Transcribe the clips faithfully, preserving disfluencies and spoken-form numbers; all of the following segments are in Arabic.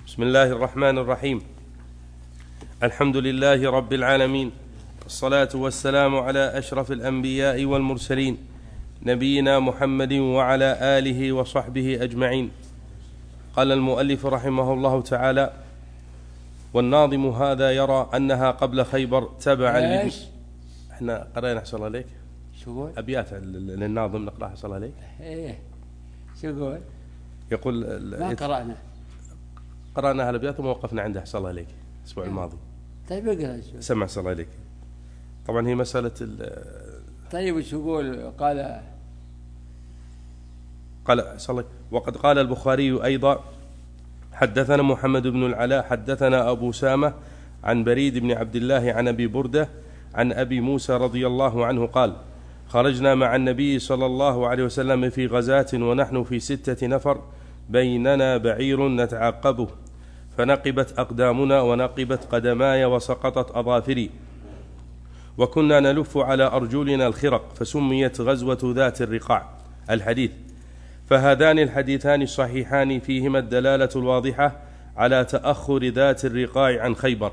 بسم الله الرحمن الرحيم. الحمد لله رب العالمين، الصلاة والسلام على أشرف الأنبياء والمرسلين، نبينا محمد وعلى آله وصحبه أجمعين. قال المؤلف رحمه الله تعالى: والناظم هذا يرى أنها قبل خيبر تبعا لابن. احنا قرأنا حصل عليك شو أبيات للناظم نقرأ حصل عليك. ايه شو يقول؟ يقول ما قرأنا قرأنا هالأبيات وما وقفنا عنده حصل عليك الأسبوع الماضي. طيب اقرأ شو سمع حصل عليك. طبعا هي مسألة طيب شو يقول؟ قال قال صلى. وقد قال البخاري أيضا: حدثنا محمد بن العلاء حدثنا أبو سامة عن بريد بن عبد الله عن أبي بردة عن أبي موسى رضي الله عنه قال: خرجنا مع النبي صلى الله عليه وسلم في غزاة ونحن في ستة نفر، بيننا بعير نتعقبه، فنقبت أقدامنا ونقبت قدماي وسقطت أظافري، وكنا نلف على أرجلنا الخرق، فسميت غزوة ذات الرقاع. الحديث. فهذان الحديثان الصحيحان فيهما الدلالة الواضحة على تأخر ذات الرقاع عن خيبر.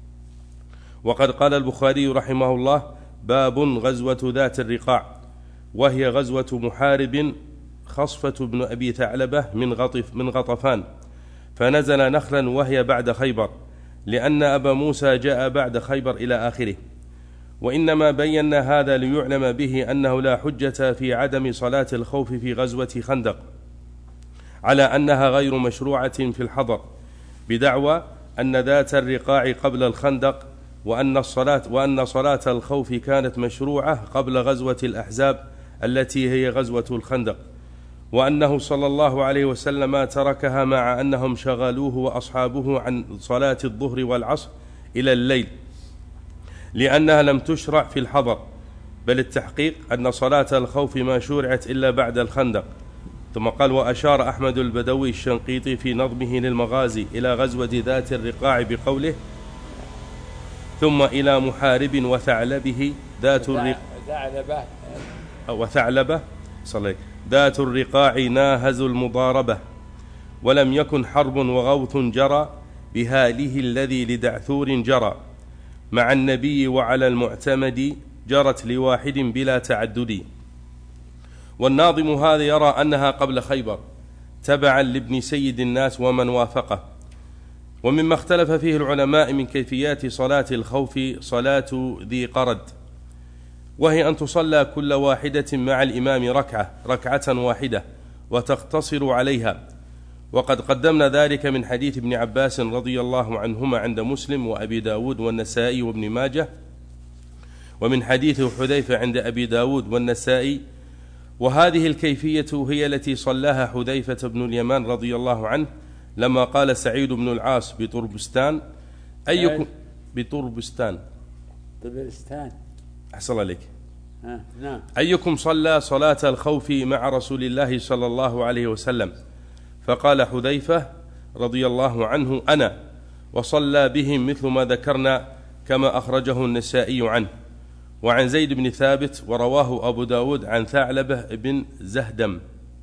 وقد قال البخاري رحمه الله: باب غزوة ذات الرقاع، وهي غزوة محارب خصفة بن أبي ثعلبة من غطف من غطفان، فنزل نخلا وهي بعد خيبر، لأن أبا موسى جاء بعد خيبر إلى آخره. وإنما بينا هذا ليعلم به أنه لا حجة في عدم صلاة الخوف في غزوة خندق، على أنها غير مشروعة في الحضر، بدعوى أن ذات الرقاع قبل الخندق، وأن الصلاة وأن صلاة الخوف كانت مشروعة قبل غزوة الأحزاب التي هي غزوة الخندق، وأنه صلى الله عليه وسلم تركها مع أنهم شغلوه وأصحابه عن صلاة الظهر والعصر إلى الليل، لأنها لم تشرع في الحضر، بل التحقيق أن صلاة الخوف ما شرعت إلا بعد الخندق. ثم قال: وأشار أحمد البدوي الشنقيطي في نظمه للمغازي إلى غزوة ذات الرقاع بقوله: ثم إلى محارب وثعلبه ذات الرقاع وثعلبه صلي ذات الرقاع ناهز المضاربة، ولم يكن حرب وغوث جرى بهاله الذي لدعثور جرى، مع النبي وعلى المعتمد جرت لواحد بلا تعدد. والناظم هذا يرى أنها قبل خيبر تبعا لابن سيد الناس ومن وافقه. ومما اختلف فيه العلماء من كيفيات صلاة الخوف صلاة ذي قرد، وهي أن تصلى كل واحدة مع الإمام ركعة ركعة واحدة وتقتصر عليها. وقد قدمنا ذلك من حديث ابن عباس رضي الله عنهما عند مسلم وأبي داود والنسائي وابن ماجه، ومن حديث حذيفة عند أبي داود والنسائي. وهذه الكيفية هي التي صلاها حذيفة بن اليمان رضي الله عنه لما قال سعيد بن العاص بطربستان: أيكم بطربستان طربستان أحسن عليك آه. نعم. أيكم صلى صلاة الخوف مع رسول الله صلى الله عليه وسلم؟ فقال حذيفة رضي الله عنه: أنا، وصلى بهم مثل ما ذكرنا كما أخرجه النسائي عنه. وعن زيد بن ثابت ورواه أبو داود عن ثعلبة بن زهدم،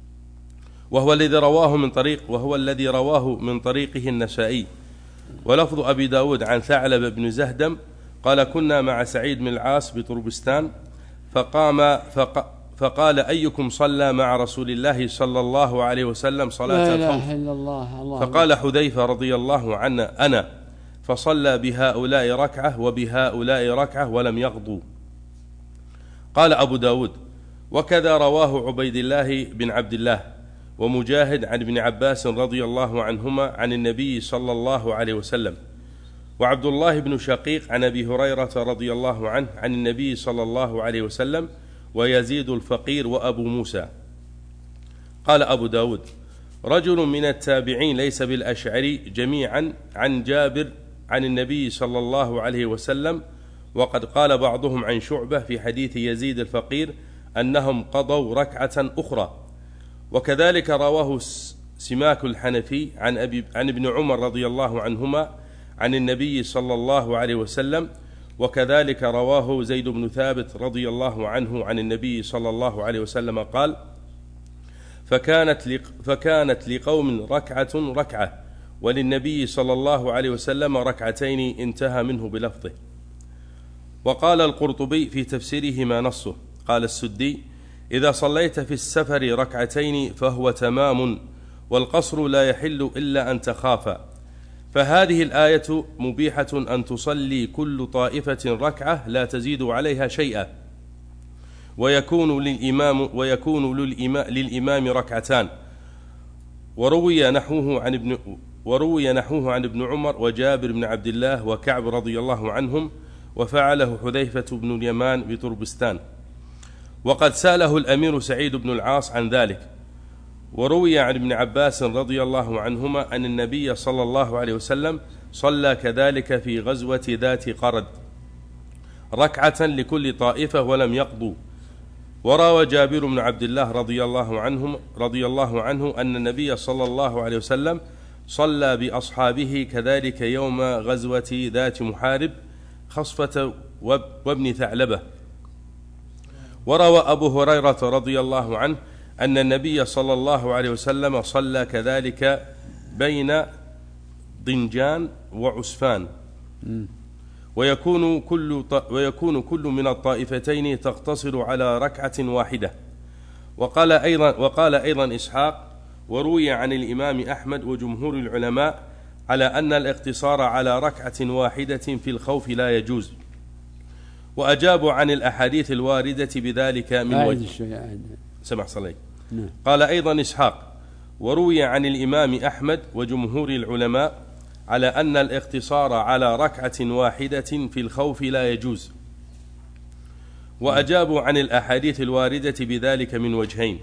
وهو الذي رواه من طريق وهو الذي رواه من طريقه النسائي. ولفظ أبي داود عن ثعلبة بن زهدم قال: كنا مع سعيد بن العاص بطربستان، فقام فق فقال: أيكم صلى مع رسول الله صلى الله عليه وسلم صلاة الخوف؟ لا إله إلا الله. الله. فقال حذيفة رضي الله عنه: أنا، فصلى بهؤلاء ركعة وبهؤلاء ركعة ولم يغضوا. قال أبو داود: وكذا رواه عبيد الله بن عبد الله ومجاهد عن ابن عباس رضي الله عنهما عن النبي صلى الله عليه وسلم، وعبد الله بن شقيق عن أبي هريرة رضي الله عنه عن النبي صلى الله عليه وسلم، ويزيد الفقير وأبو موسى. قال أبو داود: رجل من التابعين ليس بالأشعري جميعا عن جابر عن النبي صلى الله عليه وسلم. وقد قال بعضهم عن شعبة في حديث يزيد الفقير أنهم قضوا ركعة أخرى. وكذلك رواه سماك الحنفي عن, أبي عن ابن عمر رضي الله عنهما عن النبي صلى الله عليه وسلم. وكذلك رواه زيد بن ثابت رضي الله عنه عن النبي صلى الله عليه وسلم قال: فكانت فكانت لقوم ركعة ركعة وللنبي صلى الله عليه وسلم ركعتين انتهى منه بلفظه. وقال القرطبي في تفسيره ما نصه، قال السدي: إذا صليت في السفر ركعتين فهو تمام، والقصر لا يحل إلا أن تخافا. فهذه الآية مبيحة أن تصلي كل طائفة ركعة لا تزيد عليها شيئا، ويكون للإمام ويكون للإمام, للإمام ركعتان. وروي نحوه عن ابن وروي نحوه عن ابن عمر وجابر بن عبد الله وكعب رضي الله عنهم، وفعله حذيفة بن اليمان بتربستان. وقد سأله الأمير سعيد بن العاص عن ذلك. وروي عن ابن عباس رضي الله عنهما أن النبي صلى الله عليه وسلم صلى كذلك في غزوة ذات قرد ركعة لكل طائفة ولم يقضوا. وروى جابر بن عبد الله رضي الله عنهم رضي الله عنه أن النبي صلى الله عليه وسلم صلى بأصحابه كذلك يوم غزوة ذات محارب خصفة وابن ثعلبة. وروى أبو هريرة رضي الله عنه أن النبي صلى الله عليه وسلم صلى كذلك بين ضنجان وعسفان، ويكون كل ويكون كل من الطائفتين تقتصر على ركعة واحدة. وقال أيضا وقال أيضا إسحاق: وروي عن الإمام أحمد وجمهور العلماء على أن الاقتصار على ركعة واحدة في الخوف لا يجوز. وأجابوا عن الأحاديث الواردة بذلك من وجه. سمع صلي. قال أيضا إسحاق: وروي عن الإمام أحمد وجمهور العلماء على أن الاقتصار على ركعة واحدة في الخوف لا يجوز. وأجابوا عن الأحاديث الواردة بذلك من وجهين.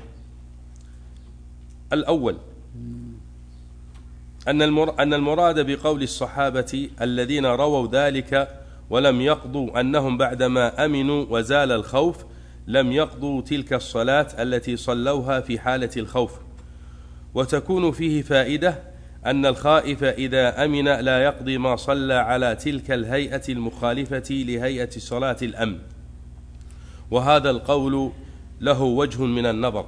الأول أن أن المراد بقول الصحابة الذين رووا ذلك ولم يقضوا أنهم بعدما أمنوا وزال الخوف لم يقضوا تلك الصلاة التي صلوها في حالة الخوف. وتكون فيه فائدة أن الخائف إذا أمن لا يقضي ما صلى على تلك الهيئة المخالفة لهيئة صلاة الأمن. وهذا القول له وجه من النظر.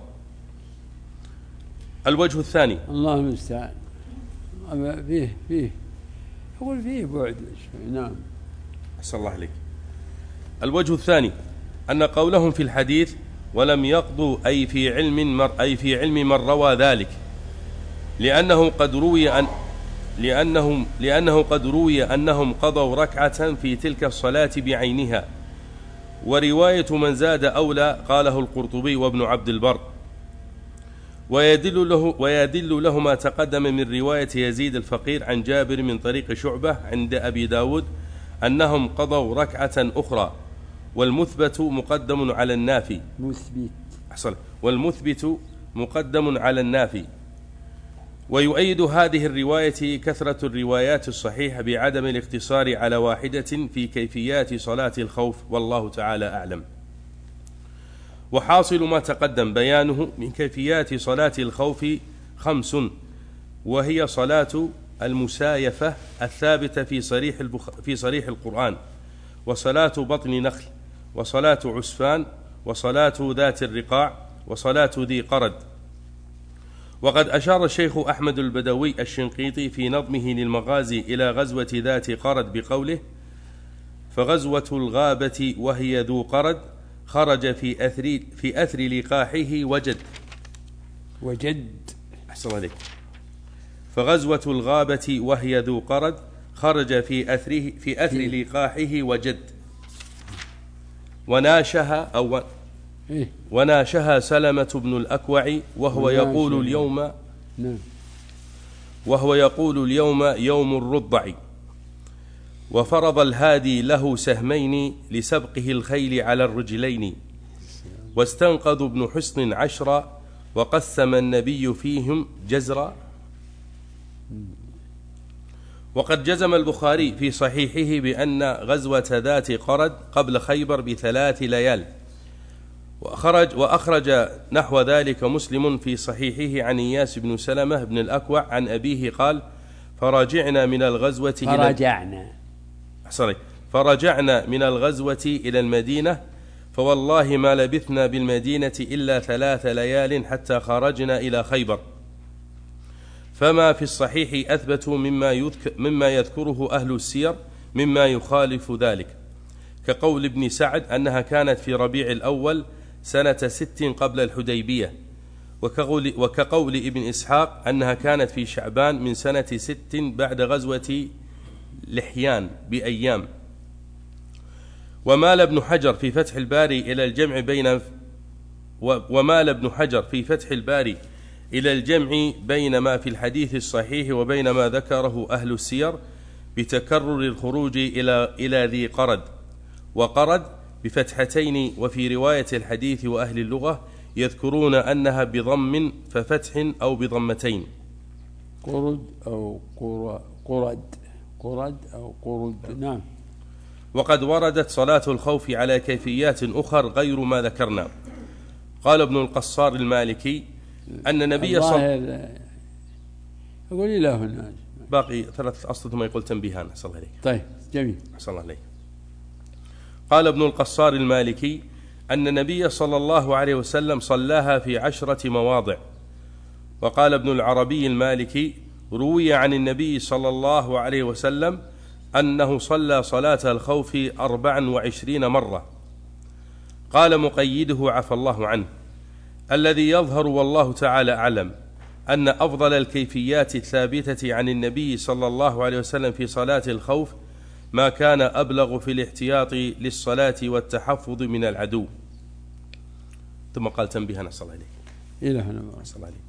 الوجه الثاني، الله المستعان، فيه فيه أقول فيه بعد. نعم. أحسن الله عليك. الوجه الثاني أن قولهم في الحديث ولم يقضوا أي في علم مر أي في علم من روى ذلك، لأنه قد روي أن لأنهم لأنه قد روي أنهم قضوا ركعة في تلك الصلاة بعينها. ورواية من زاد أولى، قاله القرطبي وابن عبد البر. ويدل له ويدل له ما تقدم من رواية يزيد الفقير عن جابر من طريق شعبة عند أبي داود أنهم قضوا ركعة أخرى. والمثبت مقدم على النافي. مثبت. أحسن. والمثبت مقدم على النافي. ويؤيد هذه الرواية كثرة الروايات الصحيحة بعدم الاقتصار على واحدة في كيفيات صلاة الخوف، والله تعالى أعلم. وحاصل ما تقدم بيانه من كيفيات صلاة الخوف خمس، وهي صلاة المسايفة الثابتة في صريح البخ... في صريح القرآن، وصلاة بطن نخل، وصلاة عسفان، وصلاة ذات الرقاع، وصلاة ذي قرد. وقد أشار الشيخ أحمد البدوي الشنقيطي في نظمه للمغازي إلى غزوة ذات قرد بقوله: فغزوة الغابة وهي ذو قرد خرج في أثر في أثر لقاحه وجد وجد أحسن عليك. فغزوة الغابة وهي ذو قرد خرج في أثره في أثر لقاحه وجد. وناشها أو وناشها سلمة بن الأكوع وهو يقول اليوم وهو يقول اليوم يوم الرضع. وفرض الهادي له سهمين لسبقه الخيل على الرجلين. واستنقذ ابن حسن عشرا وقسم النبي فيهم جزرا. وقد جزم البخاري في صحيحه بأن غزوة ذات قرد قبل خيبر بثلاث ليال. وأخرج, وأخرج نحو ذلك مسلم في صحيحه عن إياس بن سلمة بن الأكوع عن أبيه قال: فرجعنا من الغزوة فرجعنا إلى فرجعنا من الغزوة إلى المدينة، فوالله ما لبثنا بالمدينة إلا ثلاث ليال حتى خرجنا إلى خيبر. فما في الصحيح أثبت مما, يذكر مما يذكره أهل السير مما يخالف ذلك، كقول ابن سعد أنها كانت في ربيع الأول سنة ست قبل الحديبية، وكقول, وكقول ابن إسحاق أنها كانت في شعبان من سنة ست بعد غزوة لحيان بأيام. ومال ابن حجر في فتح الباري إلى الجمع بين ومال ابن حجر في فتح الباري إلى الجمع بين ما في الحديث الصحيح وبين ما ذكره أهل السير بتكرر الخروج إلى إلى ذي قرد، وقرد بفتحتين، وفي رواية الحديث وأهل اللغة يذكرون أنها بضم ففتح أو بضمتين. قرد أو قرد قرد أو قرد. نعم. وقد وردت صلاة الخوف على كيفيات أخر غير ما ذكرنا. قال ابن القصار المالكي أن النبي صلى الله عليه أقول إلى هنا باقي ثلاث أسطر ثم يقول تنبيهان. أحسن الله عليك. طيب جميل. أحسن الله عليك. قال ابن القصار المالكي أن النبي صلى الله عليه وسلم صلاها في عشرة مواضع. وقال ابن العربي المالكي روي عن النبي صلى الله عليه وسلم أنه صلى صلاة الخوف أربعا وعشرين مرة. قال مقيده عفى الله عنه الذي يظهر والله تعالى أعلم أن أفضل الكيفيات الثابتة عن النبي صلى الله عليه وسلم في صلاة الخوف ما كان أبلغ في الاحتياط للصلاة والتحفظ من العدو. ثم قال تنبيها نصر الله عليك. إلى هنا. نصر الله عليك.